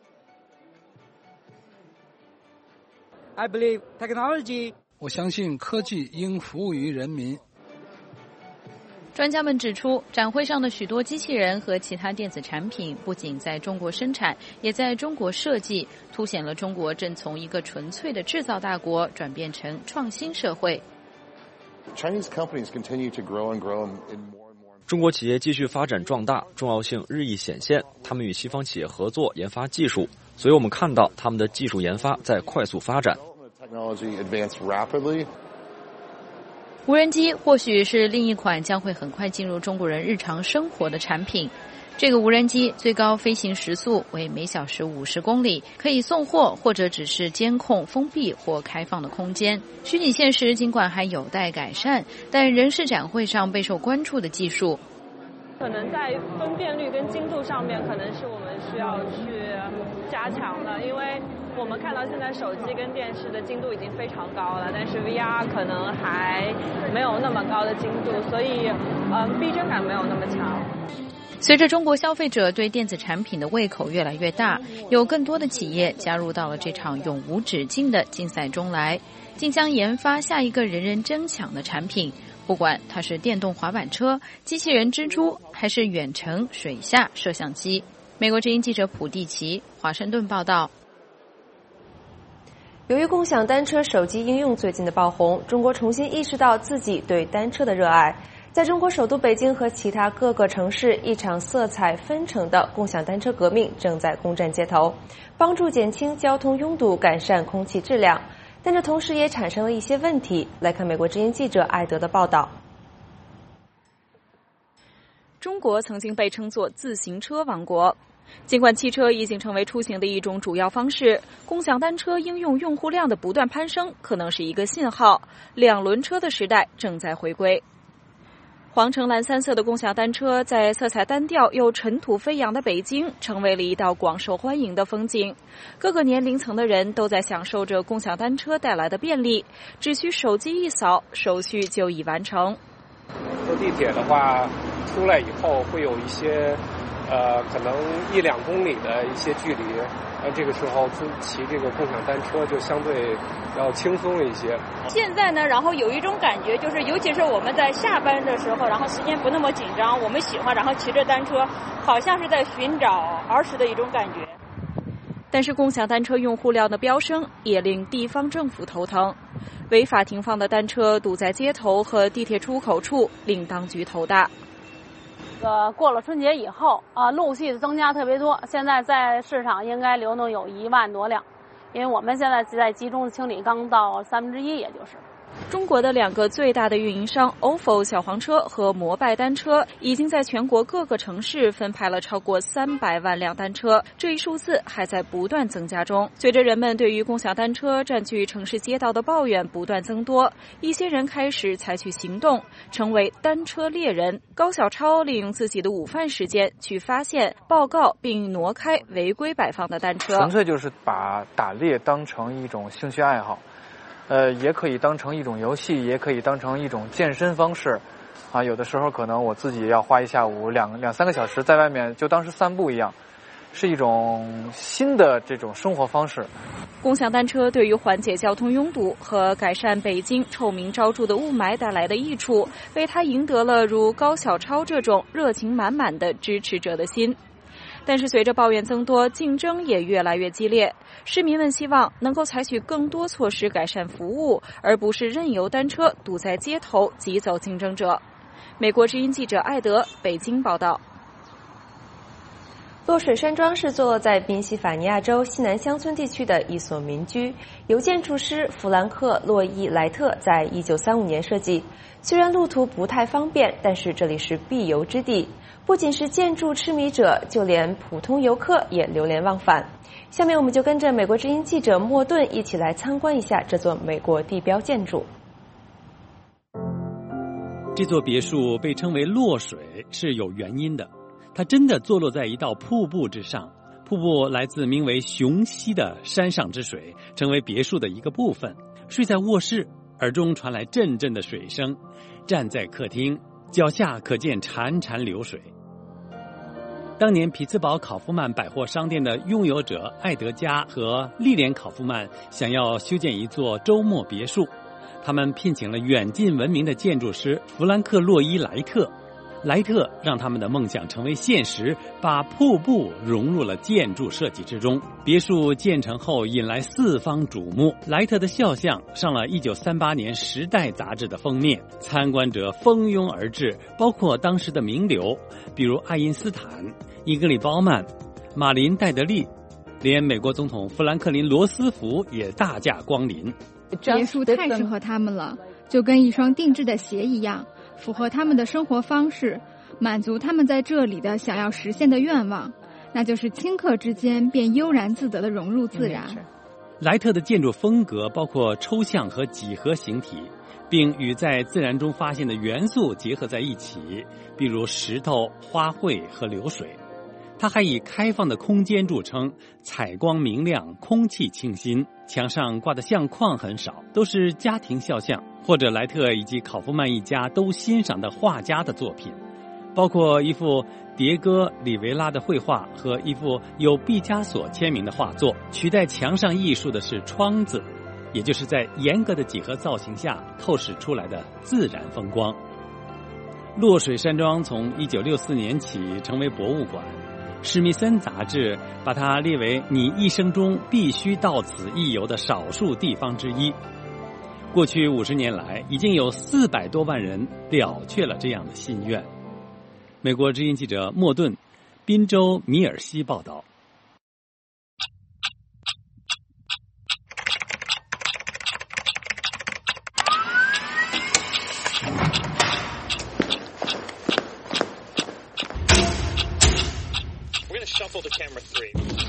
I believe technology. 我相信科技应服务于人民。 专家们指出，展会上的许多机器人和其他电子产品不仅在中国生产，也在中国设计，凸显了中国正从一个纯粹的制造大国转变成创新社会。 Chinese companies continue to grow and grow in more and more. 中国企业继续发展壮大，重要性日益显现。他们与西方企业合作研发技术，所以我们看到他们的技术研发在快速发展。 Technology advanced rapidly. 无人机或许是另一款将会很快进入中国人日常生活的产品。这个无人机最高飞行时速为每小时五十公里，可以送货或者只是监控封闭或开放的空间。虚拟现实尽管还有待改善，但仍是展会上备受关注的技术。 可能在分辨率跟精度上面，可能是我们需要去加强的，因为我们看到现在手机跟电视的精度已经非常高了，但是 V R 可能还没有那么高的精度，所以嗯，逼真感没有那么强。 随着中国消费者对电子产品的胃口越来越大，有更多的企业加入到了这场永无止境的竞赛中来，竞相研发下一个人人争抢的产品。不管它是电动滑板车、机器人蜘蛛，还是远程水下摄像机。美国之音记者普蒂奇，华盛顿报道。 由于共享单车手机应用最近的爆红，中国重新意识到自己对单车的热爱。在中国首都北京和其他各个城市，一场色彩纷呈的共享单车革命正在攻占街头，帮助减轻交通拥堵，改善空气质量。但这同时也产生了一些问题。来看美国之音记者艾德的报道。 中国曾经被称作自行车王国，尽管汽车已经成为出行的一种主要方式，共享单车应用用户量的不断攀升可能是一个信号，两轮车的时代正在回归。黄橙蓝三色的共享单车在色彩单调又尘土飞扬的北京成为了一道广受欢迎的风景，各个年龄层的人都在享受着共享单车带来的便利，只需手机一扫，手续就已完成。 坐地铁的话，出来以后会有一些呃，可能一两公里的一些距离，呃，这个时候骑这个共享单车就相对要轻松一些。 现在呢，然后有一种感觉，就是尤其是我们在下班的时候，然后时间不那么紧张，我们喜欢然后骑着单车，好像是在寻找儿时的一种感觉。 但是共享单车用户量的飙升也令地方政府头疼，违法停放的单车堵在街头和地铁出口处，令当局头大。 呃，过了春节以后啊，陆续的增加特别多。现在在市场应该流动有一万多辆，因为我们现在在集中清理刚到三分之一，也就是。 中国的两个最大的运营商 O F O 小黄车和摩拜单车已经在全国各个城市分派了超过三百万辆单车，这一数字还在不断增加中。随着人们对于共享单车占据城市街道的抱怨不断增多，一些人开始采取行动，成为单车猎人。高小超利用自己的午饭时间去发现、报告并挪开违规摆放的单车。 纯粹就是把打猎当成一种兴趣爱好。呃，也可以当成一种游戏，也可以当成一种健身方式，啊，有的时候可能我自己要花一下午两两三个小时在外面，就当是散步一样，是一种新的这种生活方式。 共享单车对于缓解交通拥堵和改善北京臭名昭著的雾霾带来的益处，为他赢得了如高小超这种热情满满的支持者的心。但是随着抱怨增多，竞争也越来越激烈。市民们希望能够采取更多措施改善服务，而不是任由单车堵在街头挤走竞争者。美国之音记者艾德北京报道。 落水山庄是坐落在宾夕法尼亚州西南乡村地区的一所民居，由建筑师弗兰克·洛伊·莱特在一九三五年设计。虽然路途不太方便，但是这里是必游之地，不仅是建筑痴迷者，就连普通游客也流连忘返。下面我们就跟着美国之音记者莫顿一起来参观一下这座美国地标建筑。 这座别墅被称为落水是有原因的，它真的坐落在一道瀑布之上，瀑布来自名为雄溪的山上之水，成为别墅的一个部分。睡在卧室，耳中传来阵阵的水声，站在客厅，脚下可见潺潺流水。当年匹兹堡考夫曼百货商店的拥有者艾德加和莉莲考夫曼想要修建一座周末别墅，他们聘请了远近闻名的建筑师弗兰克·洛伊·莱特。莱特让他们的梦想成为现实，把瀑布融入了建筑设计之中。别墅建成后引来四方瞩目，莱特的肖像上了一九三八年《时代》杂志的封面，参观者蜂拥而至，包括当时的名流，比如爱因斯坦、伊格里鲍曼、马林·戴德利，连美国总统富兰克林·罗斯福也大驾光临。 别墅太适合他们了，就跟一双定制的鞋一样，符合他们的生活方式，满足他们在这里的想要实现的愿望，那就是顷刻之间便悠然自得地融入自然。 莱特的建筑风格包括抽象和几何形体，并与在自然中发现的元素结合在一起，比如石头、花卉和流水。它还以开放的空间著称，采光明亮，空气清新，墙上挂的相框很少，都是家庭肖像或者莱特以及考夫曼一家都欣赏的画家的作品，包括一幅迭戈·里维拉的绘画和一幅有毕加索签名的画作。取代墙上艺术的是窗子，也就是在严格的几何造型下透视出来的自然风光。落水山庄从一九六四年起成为博物馆，史密森杂志把它列为你一生中必须到此一游的少数地方之一。过去五十年来，已经有四百多万人了却了这样的心愿。美国之音记者莫顿，宾州米尔西报道。 Shuffle to camera three.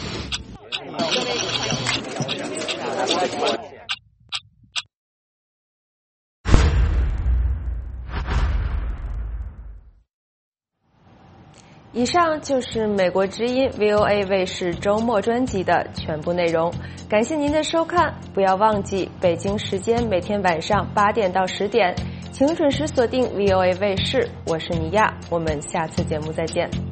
以上就是美国之音 V O A 卫视周末专辑的全部内容，感谢您的收看。不要忘记北京时间每天晚上八点到十点，请准时锁定 V O A 卫视。我是尼亚，我们下次节目再见。